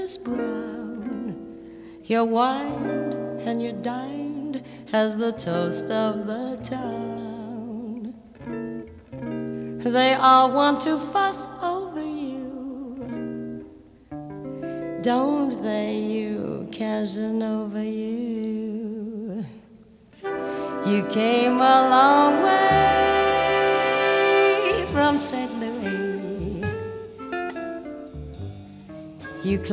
is brown. You're wined and you're dined as the toast of the town. They all want to fuss over you, don't they, you Casanova, you? You came along